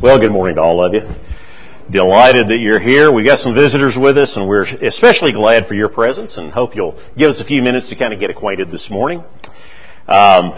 Well, good morning to all of you. Delighted that you're here. We got some visitors with us, and we're especially glad for your presence, and hope you'll give us a few minutes to kind of get acquainted this morning. The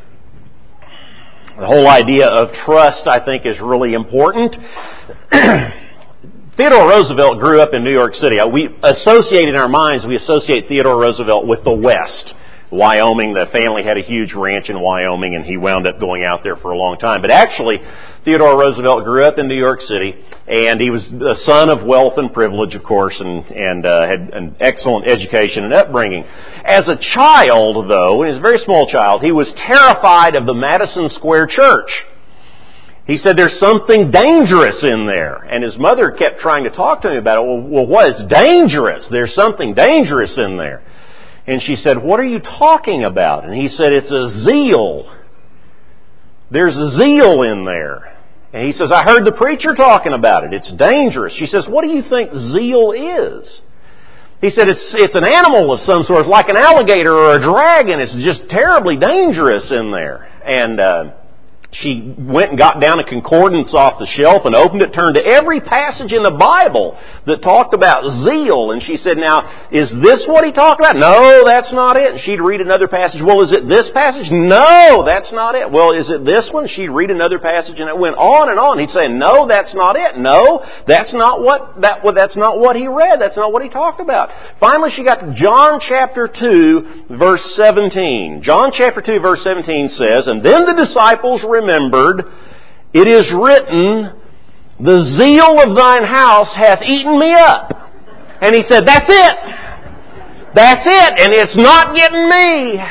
whole idea of trust, I think, is really important. Theodore Roosevelt grew up in New York City. We associate Theodore Roosevelt with the West. Wyoming, the family had a huge ranch in Wyoming, and he wound up going out there for a long time. But actually, Theodore Roosevelt grew up in New York City, and he was the son of wealth and privilege, of course, and had an excellent education and upbringing. As a child, though, when he was a very small child, he was terrified of the Madison Square Church. He said, there's something dangerous in there. And his mother kept trying to talk to him about it. Well, what is dangerous? There's something dangerous in there. And she said, what are you talking about? And he said, it's a zeal. There's a zeal in there. And he says, I heard the preacher talking about it. It's dangerous. She says, what do you think zeal is? He said, it's an animal of some sort. It's like an alligator or a dragon. It's just terribly dangerous in there. And she went and got down a concordance off the shelf and opened it, turned to every passage in the Bible that talked about zeal. And she said, now, is this what he talked about? No, that's not it. And she'd read another passage. Well, is it this passage? No, that's not it. Well, is it this one? She'd read another passage, and it went on and on. He'd say, no, that's not it. No, that's not what he read. That's not what he talked about. Finally, she got to John chapter 2, verse 17. John chapter 2, verse 17 says, and then the disciples remembered, it is written, the zeal of thine house hath eaten me up. And he said, that's it. That's it. And it's not getting me.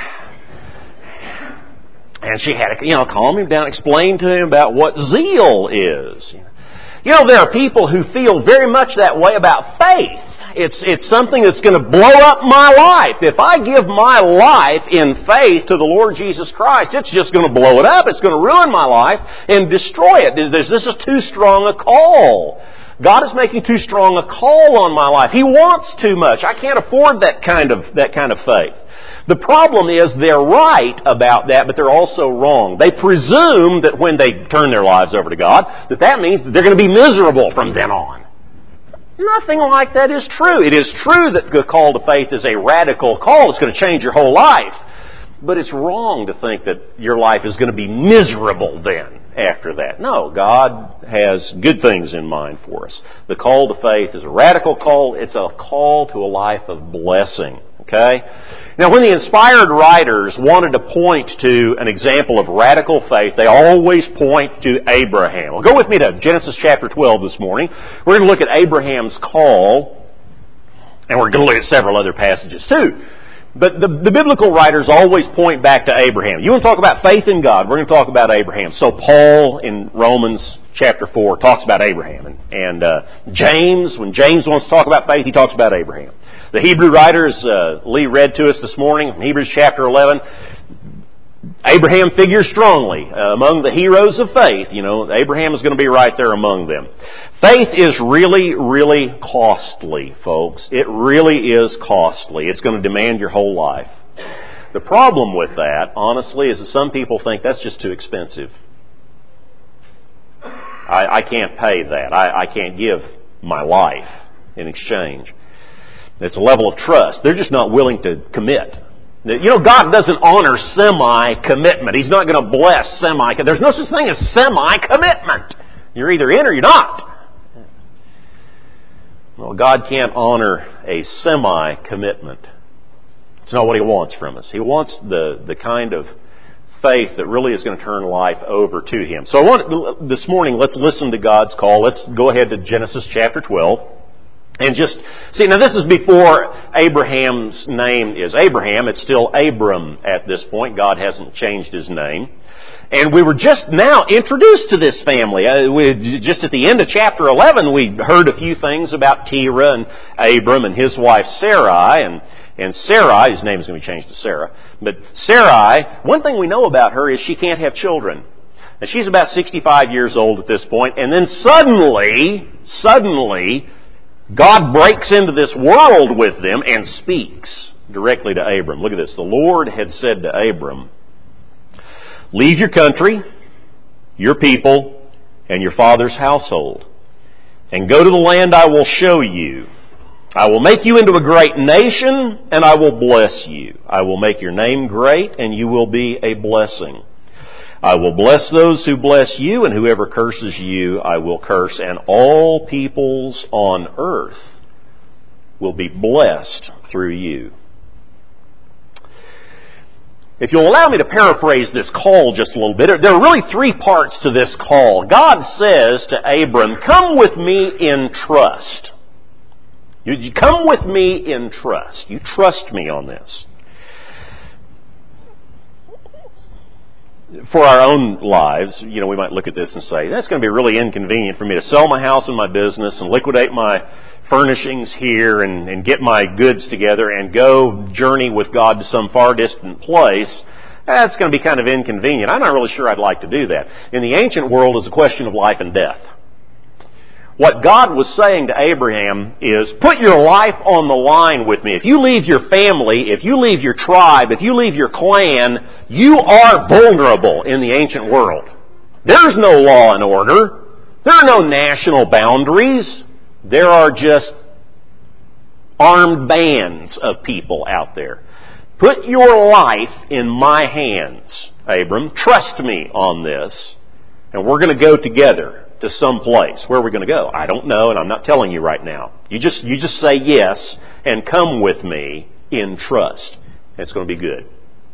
And she had to, calm him down, explain to him about what zeal is. There are people who feel very much that way about faith. It's something that's going to blow up my life. If I give my life in faith to the Lord Jesus Christ, it's just going to blow it up. It's going to ruin my life and destroy it. This is too strong a call. God is making too strong a call on my life. He wants too much. I can't afford that kind of faith. The problem is they're right about that, but they're also wrong. They presume that when they turn their lives over to God, that means that they're going to be miserable from then on. Nothing like that is true. It is true that the call to faith is a radical call. It's going to change your whole life. But it's wrong to think that your life is going to be miserable then after that. No, God has good things in mind for us. The call to faith is a radical call. It's a call to a life of blessing. Okay? Now, when the inspired writers wanted to point to an example of radical faith, they always point to Abraham. Well, go with me to Genesis chapter 12 this morning. We're going to look at Abraham's call, and we're going to look at several other passages too. But the biblical writers always point back to Abraham. You want to talk about faith in God, we're going to talk about Abraham. So Paul in Romans chapter 4 talks about Abraham. And James, when James wants to talk about faith, he talks about Abraham. The Hebrew writers, Lee read to us this morning, in Hebrews chapter 11, Abraham figures strongly among the heroes of faith. Abraham is going to be right there among them. Faith is really, really costly, folks. It really is costly. It's going to demand your whole life. The problem with that, honestly, is that some people think that's just too expensive. I can't pay that. I can't give my life in exchange. It's a level of trust. They're just not willing to commit. God doesn't honor semi-commitment. He's not going to bless semi-commitment. There's no such thing as semi-commitment. You're either in or you're not. Well, God can't honor a semi-commitment. It's not what He wants from us. He wants the kind of faith that really is going to turn life over to Him. So this morning, let's listen to God's call. Let's go ahead to Genesis chapter 12. And just see, now this is before Abraham's name is Abraham. It's still Abram at this point. God hasn't changed his name. And we were just now introduced to this family. Just at the end of chapter 11, we heard a few things about Terah and Abram and his wife Sarai. And Sarai, his name is going to be changed to Sarah. But Sarai, one thing we know about her is she can't have children. Now she's about 65 years old at this point. And then suddenly, God breaks into this world with them and speaks directly to Abram. Look at this. The Lord had said to Abram, leave your country, your people, and your father's household, and go to the land I will show you. I will make you into a great nation, and I will bless you. I will make your name great, and you will be a blessing. I will bless those who bless you, and whoever curses you I will curse, and all peoples on earth will be blessed through you. If you'll allow me to paraphrase this call just a little bit, there are really three parts to this call. God says to Abram, come with me in trust. You come with me in trust. You trust me on this. For our own lives, we might look at this and say, that's going to be really inconvenient for me to sell my house and my business and liquidate my furnishings here and get my goods together and go journey with God to some far distant place. That's going to be kind of inconvenient. I'm not really sure I'd like to do that. In the ancient world, it's a question of life and death. What God was saying to Abraham is, put your life on the line with me. If you leave your family, if you leave your tribe, if you leave your clan, you are vulnerable in the ancient world. There's no law and order. There are no national boundaries. There are just armed bands of people out there. Put your life in my hands, Abram. Trust me on this, and we're going to go together to some place. Where are we going to go? I don't know, and I'm not telling you right now. You just say yes and come with me in trust. It's going to be good.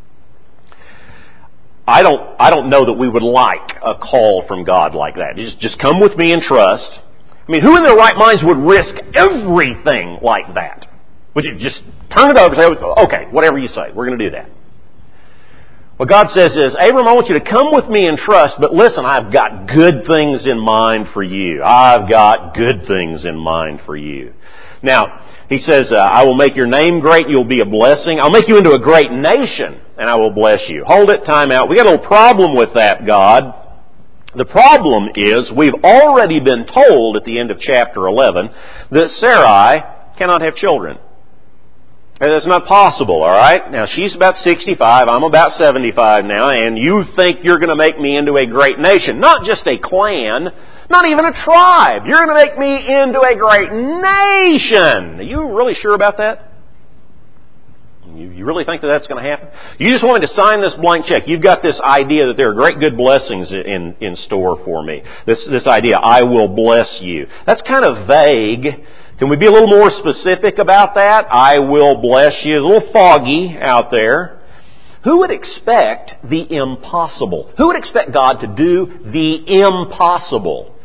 I don't know that we would like a call from God like that. Just come with me in trust. I mean, who in their right minds would risk everything like that? Would you just turn it over and say, okay, whatever you say, we're going to do that? What God says is, Abram, I want you to come with me in trust, but listen, I've got good things in mind for you. I've got good things in mind for you. Now, he says, I will make your name great, you'll be a blessing. I'll make you into a great nation, and I will bless you. Hold it, time out. We got a little problem with that, God. The problem is, we've already been told at the end of chapter 11 that Sarai cannot have children. That's not possible, all right? Now, she's about 65, I'm about 75 now, and you think you're going to make me into a great nation. Not just a clan, not even a tribe. You're going to make me into a great nation. Are you really sure about that? You really think that that's going to happen? You just want me to sign this blank check. You've got this idea that there are great good blessings in store for me. This idea, I will bless you. That's kind of vague. Can we be a little more specific about that? I will bless you. It's a little foggy out there. Who would expect the impossible? Who would expect God to do the impossible?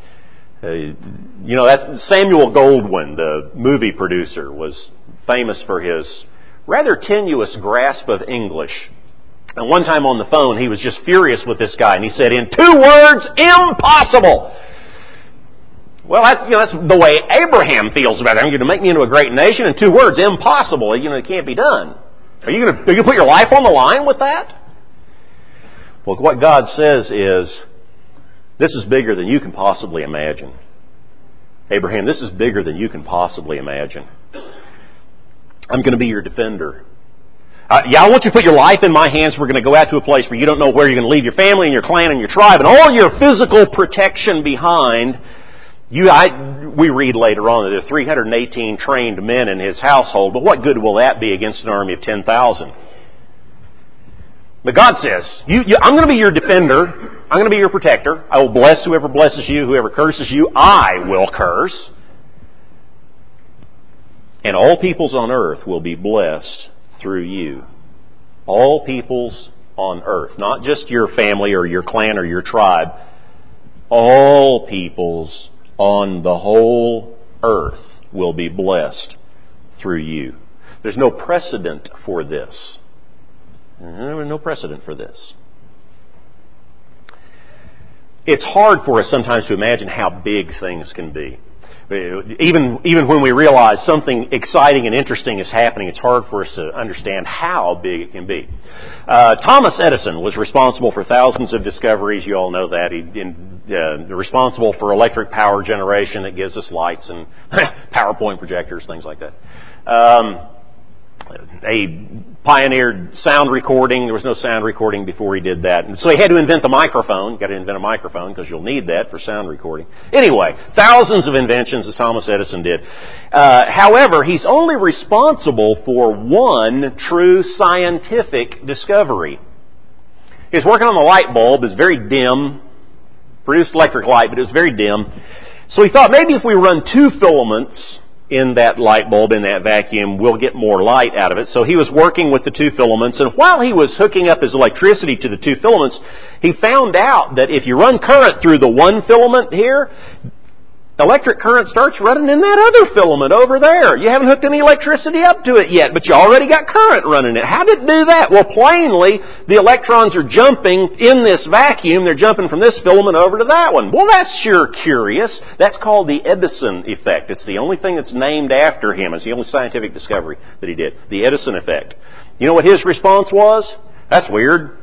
That's Samuel Goldwyn, the movie producer, was famous for his rather tenuous grasp of English. And one time on the phone, he was just furious with this guy, and he said, in 2 words, impossible! Well, that's the way Abraham feels about it. You're going to make me into a great nation. In 2 words, impossible. It can't be done. Are you going to put your life on the line with that? Well, what God says is, this is bigger than you can possibly imagine. Abraham, this is bigger than you can possibly imagine. I'm going to be your defender. I want you to put your life in my hands. We're going to go out to a place where you don't know where you're going to leave your family and your clan and your tribe and all your physical protection behind. We read later on that there are 318 trained men in his household, but what good will that be against an army of 10,000? But God says, I'm going to be your defender. I'm going to be your protector. I will bless whoever blesses you. Whoever curses you, I will curse. And all peoples on earth will be blessed through you. All peoples on earth. Not just your family or your clan or your tribe. All peoples on the whole earth will be blessed through you. There's no precedent for this. There's no precedent for this. It's hard for us sometimes to imagine how big things can be. Even when we realize something exciting and interesting is happening, it's hard for us to understand how big it can be. Thomas Edison was responsible for thousands of discoveries. You all know that. He's responsible for electric power generation that gives us lights and PowerPoint projectors, things like that. pioneered sound recording. There was no sound recording before he did that. And so he had to invent the microphone. You've got to invent a microphone because you'll need that for sound recording. Anyway, thousands of inventions as Thomas Edison did. However, he's only responsible for one true scientific discovery. He was working on the light bulb. It was very dim. Produced electric light, but it was very dim. So he thought maybe if we run 2 filaments in that light bulb, in that vacuum, we'll get more light out of it. So he was working with the 2 filaments, and while he was hooking up his electricity to the 2 filaments, he found out that if you run current through the 1 filament here, electric current starts running in that other filament over there. You haven't hooked any electricity up to it yet, but you already got current running it. How did it do that? Well, plainly, the electrons are jumping in this vacuum. They're jumping from this filament over to that one. Well, that's sure curious. That's called the Edison effect. It's the only thing that's named after him. It's the only scientific discovery that he did. The Edison effect. You know what his response was? That's weird.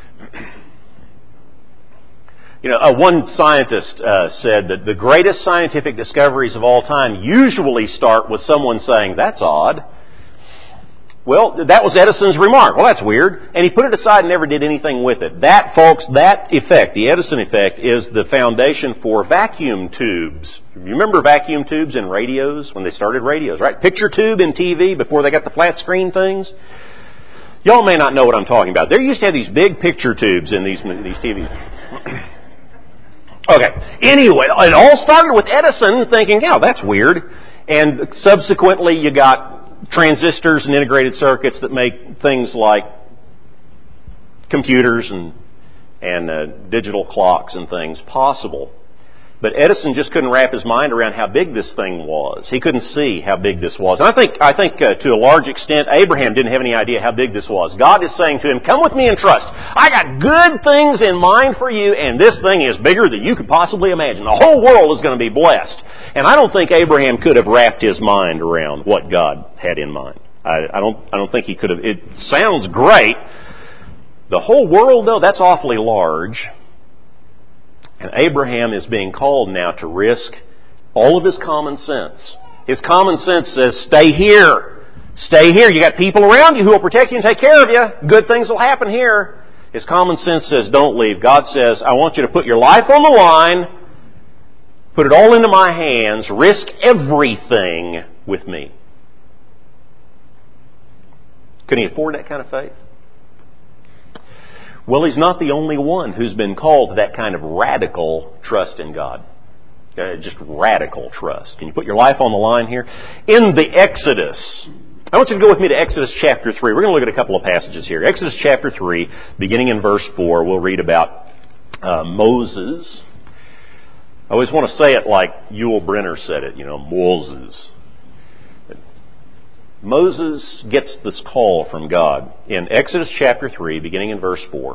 You know, one scientist said that the greatest scientific discoveries of all time usually start with someone saying, "That's odd." Well, that was Edison's remark. Well, that's weird. And he put it aside and never did anything with it. That, folks, that effect, the Edison effect, is the foundation for vacuum tubes. You remember vacuum tubes in radios when they started radios, right? Picture tube in TV before they got the flat screen things. Y'all may not know what I'm talking about. They used to have these big picture tubes in these TVs. Okay. Anyway, it all started with Edison thinking, "Yeah, that's weird." And subsequently you got transistors and integrated circuits that make things like computers and digital clocks and things possible. But Edison just couldn't wrap his mind around how big this thing was. He couldn't see how big this was. And I think to a large extent, Abraham didn't have any idea how big this was. God is saying to him, "Come with me and trust. I got good things in mind for you, and this thing is bigger than you could possibly imagine. The whole world is going to be blessed." And I don't think Abraham could have wrapped his mind around what God had in mind. I don't think he could have. It sounds great. The whole world, though, that's awfully large. And Abraham is being called now to risk all of his common sense. His common sense says, "Stay here. Stay here. You got people around you who will protect you and take care of you. Good things will happen here." His common sense says, "Don't leave." God says, "I want you to put your life on the line, put it all into my hands, risk everything with me." Can he afford that kind of faith? Well, he's not the only one who's been called to that kind of radical trust in God. Just radical trust. Can you put your life on the line here? In the Exodus, I want you to go with me to Exodus chapter 3. We're going to look at a couple of passages here. Exodus chapter 3, beginning in verse 4, we'll read about Moses. I always want to say it like Yul Brynner said it, Moses. Moses gets this call from God in Exodus chapter 3, beginning in verse 4.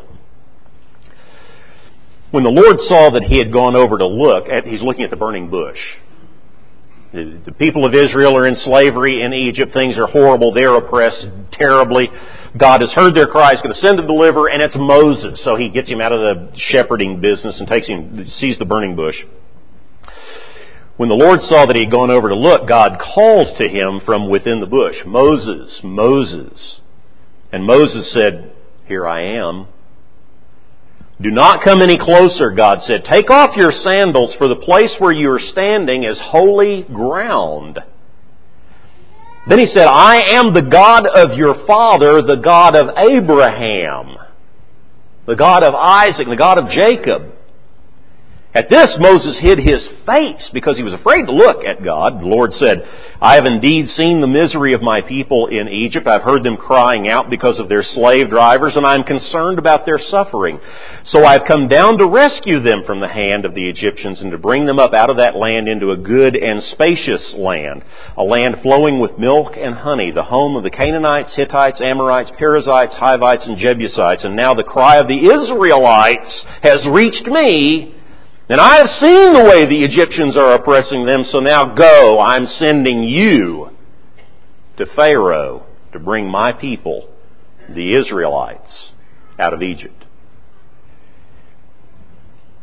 When the Lord saw that he had gone over to look at, he's looking at the burning bush. The people of Israel are in slavery in Egypt. Things are horrible. They're oppressed terribly. God has heard their cry. He's going to send to deliver, and it's Moses. So he gets him out of the shepherding business and sees the burning bush. When the Lord saw that he had gone over to look, God called to him from within the bush, "Moses, Moses." And Moses said, "Here I am." "Do not come any closer," God said. "Take off your sandals, for the place where you are standing is holy ground." Then he said, "I am the God of your father, the God of Abraham, the God of Isaac, the God of Jacob." At this, Moses hid his face because he was afraid to look at God. The Lord said, "I have indeed seen the misery of my people in Egypt. I've heard them crying out because of their slave drivers, and I'm concerned about their suffering. So I've come down to rescue them from the hand of the Egyptians and to bring them up out of that land into a good and spacious land, a land flowing with milk and honey, the home of the Canaanites, Hittites, Amorites, Perizzites, Hivites, and Jebusites. And now the cry of the Israelites has reached me, and I have seen the way the Egyptians are oppressing them, so now go, I'm sending you to Pharaoh to bring my people, the Israelites, out of Egypt."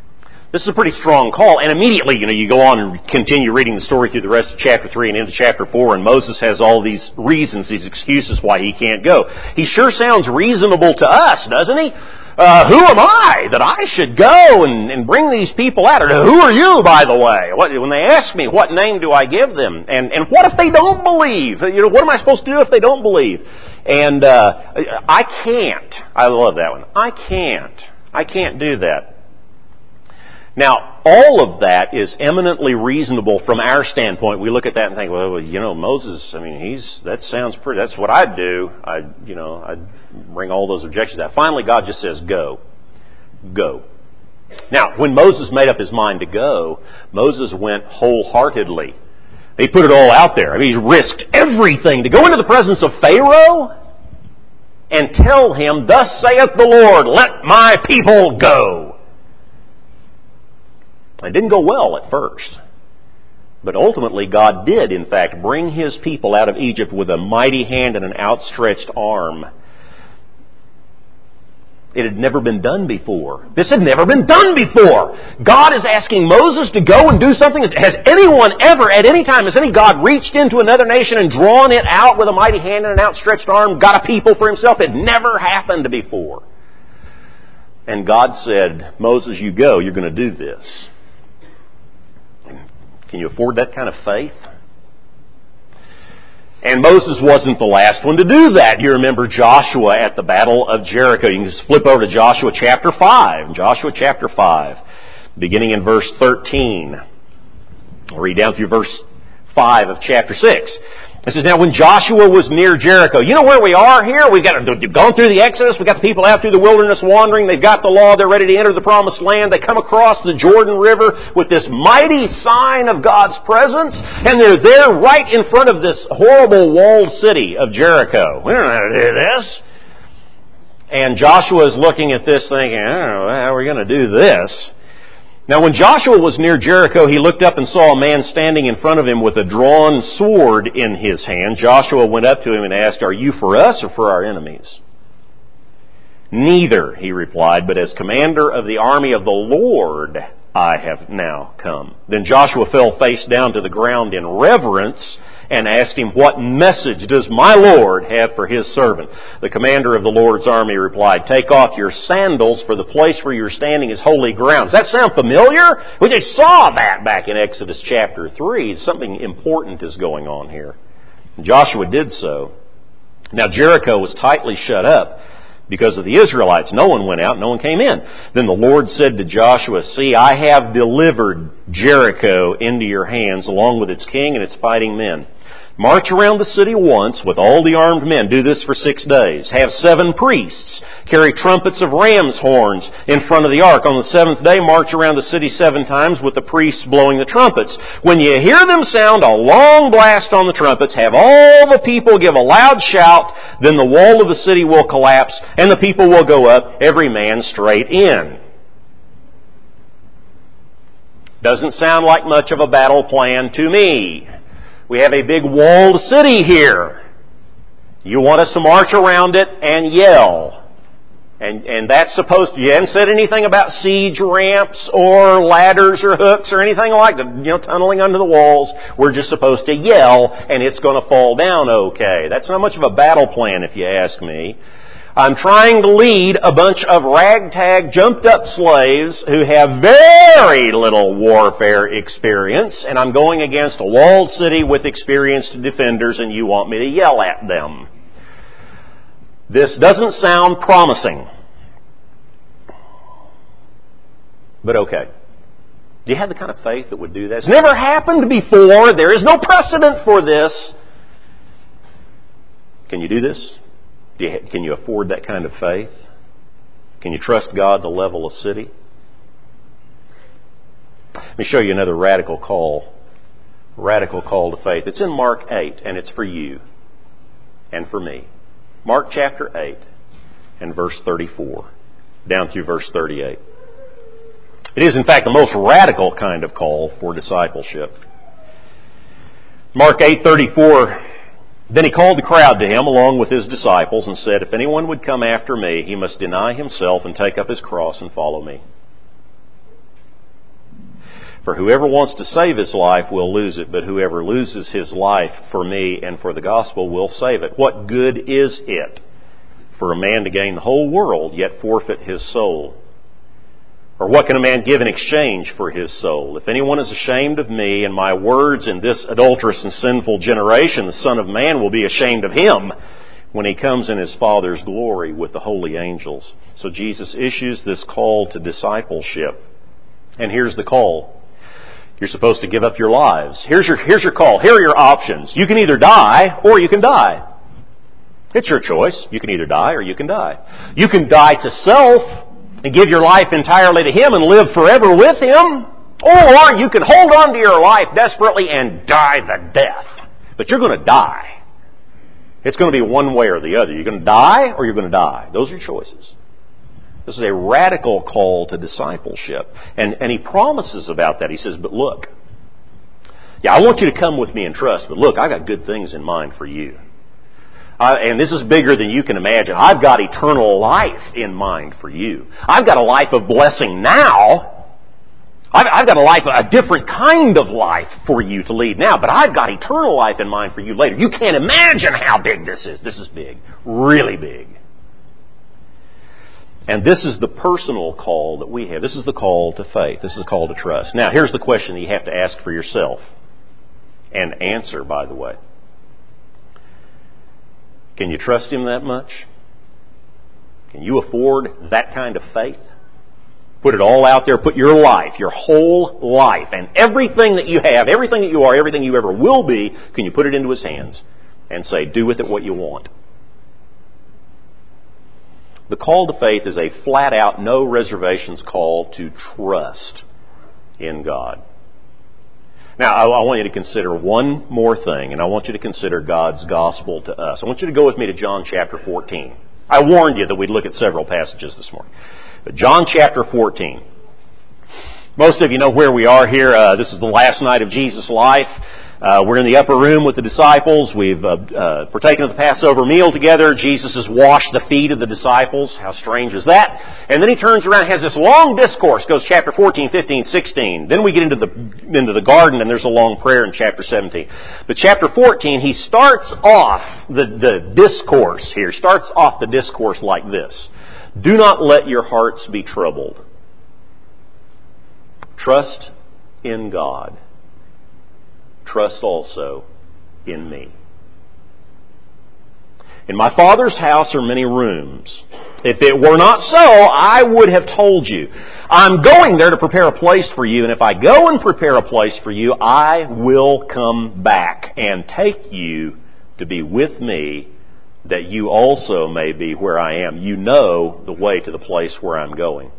This is a pretty strong call. And immediately, you go on and continue reading the story through the rest of chapter 3 and into chapter 4, and Moses has all these reasons, these excuses why he can't go. He sure sounds reasonable to us, doesn't he? Who am I that I should go and bring these people out? Or who are you, by the way? When they ask me, what name do I give them? And what if they don't believe? What am I supposed to do if they don't believe? And I can't. I love that one. I can't do that. Now, all of that is eminently reasonable from our standpoint. We look at that and think, well, Moses, that sounds pretty, that's what I'd do. I'd bring all those objections out. Finally, God just says, go. Go. Now, when Moses made up his mind to go, Moses went wholeheartedly. He put it all out there. He risked everything to go into the presence of Pharaoh and tell him, thus saith the Lord, let my people go. It didn't go well at first. But ultimately, God did, in fact, bring His people out of Egypt with a mighty hand and an outstretched arm. It had never been done before. This had never been done before. God is asking Moses to go and do something. Has anyone ever, at any time, has any God reached into another nation and drawn it out with a mighty hand and an outstretched arm, got a people for Himself? It never happened before. And God said, Moses, you go. You're going to do this. Can you afford that kind of faith? And Moses wasn't the last one to do that. You remember Joshua at the Battle of Jericho. You can just flip over to Joshua chapter 5. Joshua chapter 5, beginning in verse 13. I'll read down through verse 5 of chapter 6. It says, now when Joshua was near Jericho, you know where we are here? We've gone through the Exodus. We've got the people out through the wilderness wandering. They've got the law. They're ready to enter the promised land. They come across the Jordan River with this mighty sign of God's presence. And they're there right in front of this horrible walled city of Jericho. We don't know how to do this. And Joshua is looking at this thinking, I don't know how we're going to do this. Now when Joshua was near Jericho, he looked up and saw a man standing in front of him with a drawn sword in his hand. Joshua went up to him and asked, are you for us or for our enemies? Neither, he replied, but as commander of the army of the Lord I have now come. Then Joshua fell face down to the ground in reverence and asked him, what message does my Lord have for His servant? The commander of the Lord's army replied, take off your sandals, for the place where you're standing is holy ground. Does that sound familiar? We just saw that back in Exodus chapter 3. Something important is going on here. Joshua did so. Now Jericho was tightly shut up because of the Israelites. No one went out, no one came in. Then the Lord said to Joshua, see, I have delivered Jericho into your hands, along with its king and its fighting men. March around the city once with all the armed men. Do this for 6 days. Have 7 priests carry trumpets of ram's horns in front of the ark. On the 7th day, march around the city 7 times with the priests blowing the trumpets. When you hear them sound a long blast on the trumpets, have all the people give a loud shout. Then the wall of the city will collapse and the people will go up, every man straight in. Doesn't sound like much of a battle plan to me. We have a big walled city here. You want us to march around it and yell. And that's supposed to, you haven't said anything about siege ramps or ladders or hooks or anything like that, tunneling under the walls. We're just supposed to yell and it's going to fall down okay. That's not much of a battle plan if you ask me. I'm trying to lead a bunch of ragtag, jumped-up slaves who have very little warfare experience, and I'm going against a walled city with experienced defenders, and you want me to yell at them. This doesn't sound promising. But okay. Do you have the kind of faith that would do that? It's never happened before. There is no precedent for this. Can you do this? Can you afford that kind of faith? Can you trust God to level a city? Let me show you another radical call to faith. It's in Mark 8, and it's for you and for me. Mark chapter 8 and verse 34, down through verse 38. It is, in fact, the most radical kind of call for discipleship. Mark 8:34. Then he called the crowd to him along with his disciples and said, if anyone would come after me, he must deny himself and take up his cross and follow me. For whoever wants to save his life will lose it, but whoever loses his life for me and for the gospel will save it. What good is it for a man to gain the whole world, yet forfeit his soul? Or what can a man give in exchange for his soul? If anyone is ashamed of me and my words in this adulterous and sinful generation, the Son of Man will be ashamed of him when he comes in his Father's glory with the holy angels. So Jesus issues this call to discipleship. And here's the call. You're supposed to give up your lives. Here's your call. Here are your options. You can either die or you can die. It's your choice. You can either die or you can die. You can die to self and give your life entirely to Him and live forever with Him. Or you can hold on to your life desperately and die the death. But you're going to die. It's going to be one way or the other. You're going to die or you're going to die. Those are your choices. This is a radical call to discipleship. And He promises about that. He says, but look, I want you to come with me and trust, but look, I got good things in mind for you. And this is bigger than you can imagine. I've got eternal life in mind for you. I've got a life of blessing now. I've got a different kind of life for you to lead now, but I've got eternal life in mind for you later. You can't imagine how big this is. This is big. Really big. And this is the personal call that we have. This is the call to faith. This is the call to trust. Now, here's the question that you have to ask for yourself. And answer, by the way. Can you trust Him that much? Can you afford that kind of faith? Put it all out there. Put your life, your whole life, and everything that you have, everything that you are, everything you ever will be, can you put it into His hands and say, do with it what you want? The call to faith is a flat-out, no reservations call to trust in God. Now, I want you to consider one more thing, and I want you to consider God's gospel to us. I want you to go with me to John chapter 14. I warned you that we'd look at several passages this morning. But John chapter 14. Most of you know where we are here. This is the last night of Jesus' life. We're in the upper room with the disciples. We've partaken of the Passover meal together. Jesus has washed the feet of the disciples. How strange is that? And then He turns around and has this long discourse. Goes chapter 14, 15, 16. Then we get into the garden, and there's a long prayer in chapter 17. But chapter 14, He starts off the discourse here. Starts off the discourse like this. Do not let your hearts be troubled. Trust in God. Trust also in me. In my Father's house are many rooms. If it were not so, I would have told you. I'm going there to prepare a place for you, and if I go and prepare a place for you, I will come back and take you to be with me, that you also may be where I am. You know the way to the place where I'm going.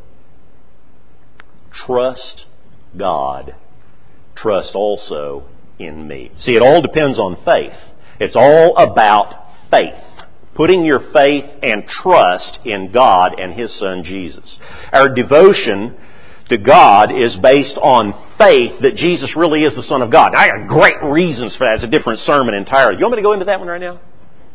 Trust God. Trust also in me. See, it all depends on faith. It's all about faith. Putting your faith and trust in God and His Son Jesus. Our devotion to God is based on faith that Jesus really is the Son of God. Now, I got great reasons for that. It's a different sermon entirely. You want me to go into that one right now?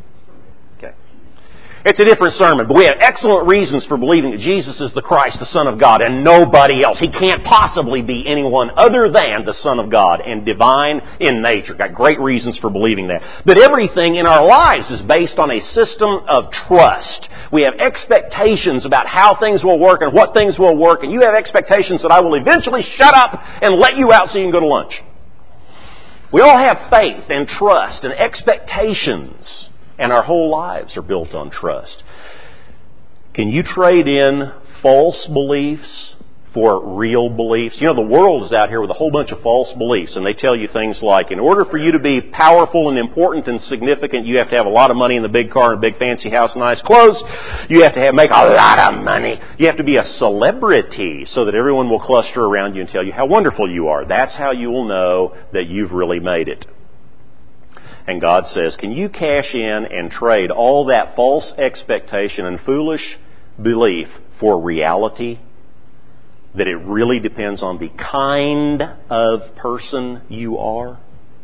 It's a different sermon, but we have excellent reasons for believing that Jesus is the Christ, the Son of God, and nobody else. He can't possibly be anyone other than the Son of God and divine in nature. Got great reasons for believing that. But everything in our lives is based on a system of trust. We have expectations about how things will work and what things will work, and you have expectations that I will eventually shut up and let you out so you can go to lunch. We all have faith and trust and expectations. And our whole lives are built on trust. Can you trade in false beliefs for real beliefs? You know, the world is out here with a whole bunch of false beliefs, and they tell you things like, in order for you to be powerful and important and significant, you have to have a lot of money in the big car and a big fancy house and nice clothes. You have to make a lot of money. You have to be a celebrity so that everyone will cluster around you and tell you how wonderful you are. That's how you will know that you've really made it. And God says, can you cash in and trade all that false expectation and foolish belief for reality? That it really depends on the kind of person you are?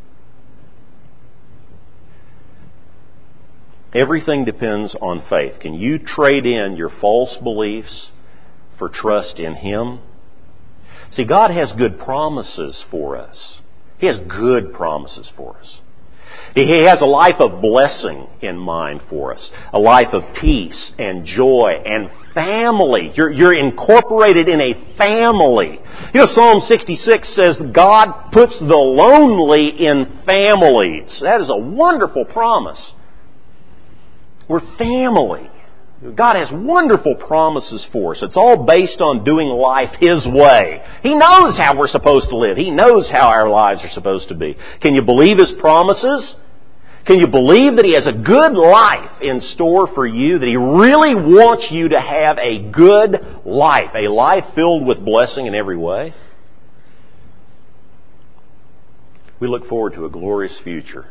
Everything depends on faith. Can you trade in your false beliefs for trust in Him? See, God has good promises for us. He has good promises for us. He has a life of blessing in mind for us. A life of peace and joy and family. You're incorporated in a family. You know, Psalm 66 says God puts the lonely in families. That is a wonderful promise. We're family. God has wonderful promises for us. It's all based on doing life His way. He knows how we're supposed to live. He knows how our lives are supposed to be. Can you believe His promises? Can you believe that He has a good life in store for you? That He really wants you to have a good life. A life filled with blessing in every way? We look forward to a glorious future.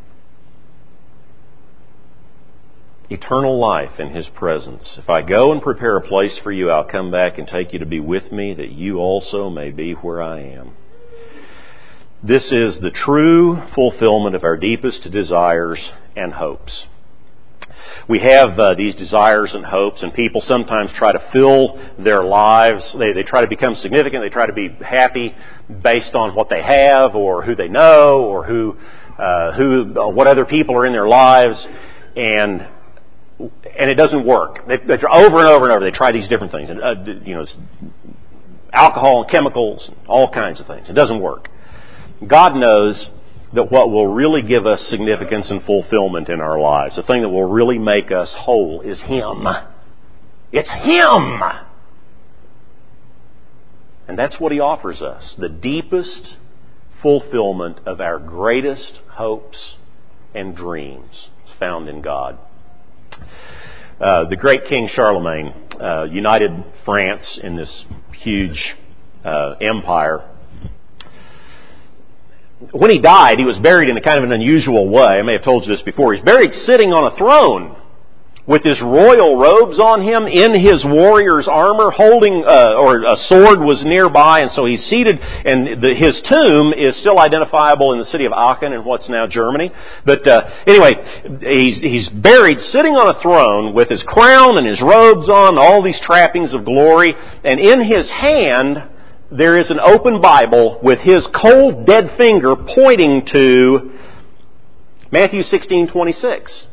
Eternal life in His presence. If I go and prepare a place for you, I'll come back and take you to be with me, that you also may be where I am. This is the true fulfillment of our deepest desires and hopes. We have these desires and hopes, and people sometimes try to fill their lives. They try to become significant. They try to be happy based on what they have, or who they know, or what other people are in their lives, and it doesn't work. They try over and over and over. They try these different things, and alcohol and chemicals, and all kinds of things. It doesn't work. God knows that what will really give us significance and fulfillment in our lives, the thing that will really make us whole, is Him. It's Him! And that's what He offers us. The deepest fulfillment of our greatest hopes and dreams is found in God. The great King Charlemagne united France in this huge empire. When he died, he was buried in a kind of an unusual way. I may have told you this before. He's buried sitting on a throne with his royal robes on him, in his warrior's armor, holding, or a sword was nearby, and so he's seated, and his tomb is still identifiable in the city of Aachen in what's now Germany. But anyway, he's buried sitting on a throne with his crown and his robes on, all these trappings of glory, and in his hand there is an open Bible with his cold, dead finger pointing to Matthew 16:26.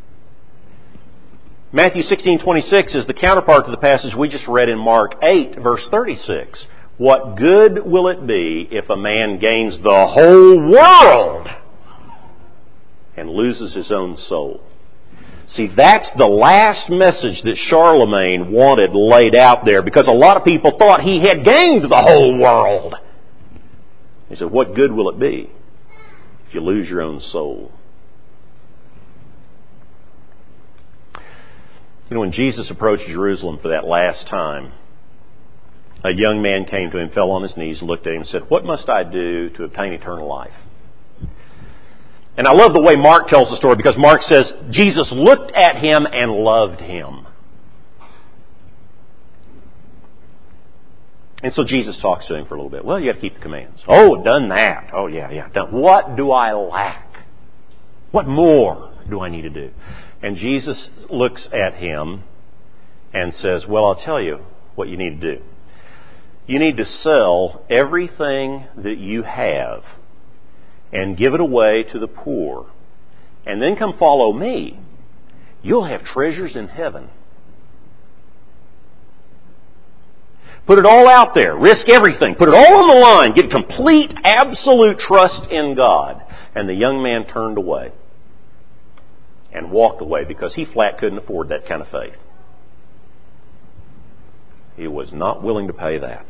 Matthew 16:26 is the counterpart to the passage we just read in Mark 8, verse 36. What good will it be if a man gains the whole world and loses his own soul? See, that's the last message that Charlemagne wanted laid out there, because a lot of people thought he had gained the whole world. He said, what good will it be if you lose your own soul? You know, when Jesus approached Jerusalem for that last time, a young man came to him, fell on his knees, looked at him and said, what must I do to obtain eternal life? And I love the way Mark tells the story, because Mark says Jesus looked at him and loved him. And so Jesus talks to him for a little bit. Well, you got to keep the commands. Oh, done that. Oh, yeah, done. What do I lack? What more do I need to do? And Jesus looks at him and says, well, I'll tell you what you need to do. You need to sell everything that you have and give it away to the poor, and then come follow me. You'll have treasures in heaven. Put it all out there. Risk everything. Put it all on the line. Get complete, absolute trust in God. And the young man turned away and walked away, because he flat couldn't afford that kind of faith. He was not willing to pay that.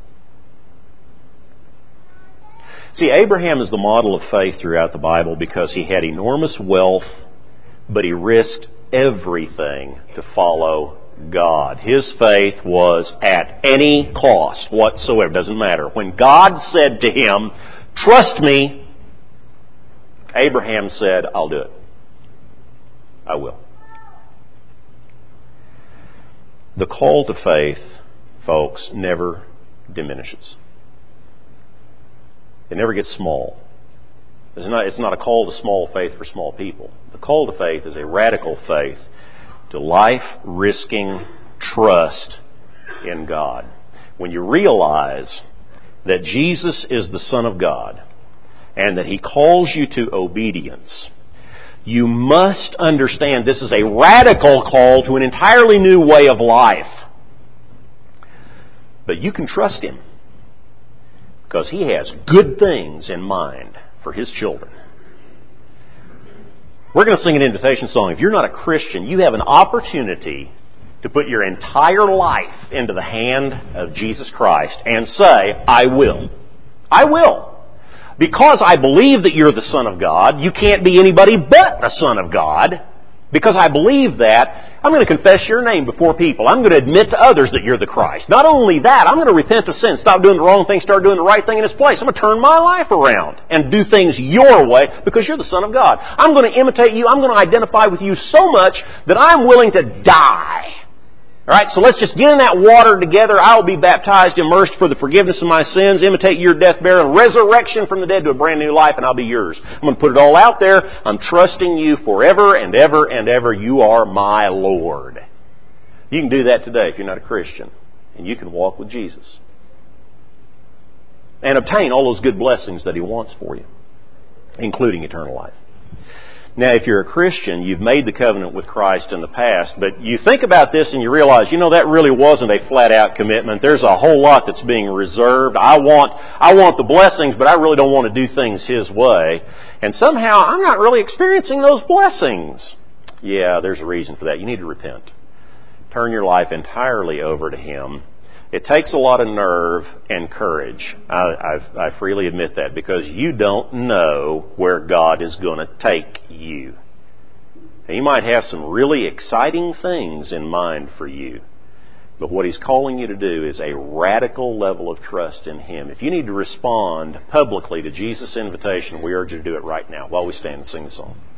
See, Abraham is the model of faith throughout the Bible, because he had enormous wealth, but he risked everything to follow God. His faith was at any cost whatsoever. Doesn't matter. When God said to him, trust me, Abraham said, I'll do it. I will. The call to faith, folks, never diminishes. It never gets small. It's not a call to small faith for small people. The call to faith is a radical faith to life-risking trust in God. When you realize that Jesus is the Son of God and that He calls you to obedience, you must understand this is a radical call to an entirely new way of life. But you can trust Him because He has good things in mind for His children. We're going to sing an invitation song. If you're not a Christian, you have an opportunity to put your entire life into the hand of Jesus Christ and say, I will. I will. Because I believe that you're the Son of God, you can't be anybody but a Son of God. Because I believe that, I'm going to confess your name before people. I'm going to admit to others that you're the Christ. Not only that, I'm going to repent of sin, stop doing the wrong thing, start doing the right thing in its place. I'm going to turn my life around and do things your way because you're the Son of God. I'm going to imitate you. I'm going to identify with you so much that I'm willing to die. Alright, so let's just get in that water together. I will be baptized, immersed for the forgiveness of my sins, imitate your death, burial, and resurrection from the dead to a brand new life, and I'll be yours. I'm going to put it all out there. I'm trusting you forever and ever and ever. You are my Lord. You can do that today if you're not a Christian, and you can walk with Jesus and obtain all those good blessings that He wants for you, including eternal life. Now, if you're a Christian, you've made the covenant with Christ in the past, but you think about this and you realize, that really wasn't a flat-out commitment. There's a whole lot that's being reserved. I want the blessings, but I really don't want to do things His way. And somehow, I'm not really experiencing those blessings. Yeah, there's a reason for that. You need to repent. Turn your life entirely over to Him. It takes a lot of nerve and courage. I freely admit that because you don't know where God is going to take you. He might have some really exciting things in mind for you, but what He's calling you to do is a radical level of trust in Him. If you need to respond publicly to Jesus' invitation, we urge you to do it right now while we stand and sing the song.